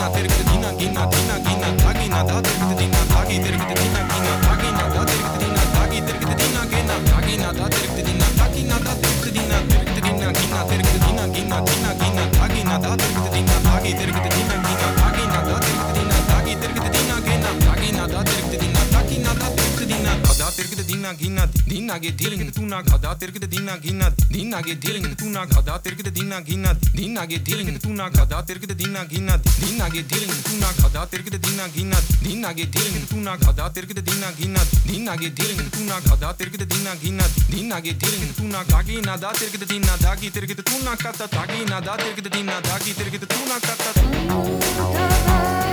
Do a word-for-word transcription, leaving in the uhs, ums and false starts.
తిరుగుతు దినా గినా దినా గినా తాగినా దా తిరుగుతు దినా తాగి తిరుగుతు దినా గినా తాగినా దా తిరుగుతు దినా తాగి తిరుగుతు దినా గినా తాగినా దా తిరుగుతు దినా తాగినా దా తిరుగుతు దినా తిరుగుతు దినా గినా తిరుగుతు దినా గినా దినా గినా తాగినా దా తిరుగుతు దినా తాగి తిరుగుతు దినా గినా తాగినా దా తిరుగుతు దినా తాగి తిరుగుతు దినా గినా తాగినా దా తిరుగుతు దినా తాగినా దా తిరుగుతు దినా దా తిరుగుతు దినా గినా దినా గే dealing tu na दा తిరుగుతు దినా గినా దినా గే dealing tu na दा తిరుగుతు దినా గినా దినా గే dealing tu na दा తిరుగుతు దినా గినా దినా గే dealing tu na दा తిరుగుతు దినా గినా దినా గే dealing tu na दा తిరుగుతు దినా గినా దినా గే dealing tu na दा తిరుగుతు దినా గినా దినా గే dealing tu na తాగినా దా తిరుగుతు దినా తాగి తిరుగుతు tu na కత తాగినా దా తిరుగుతు దినా తాగి తిరుగుతు tu na కత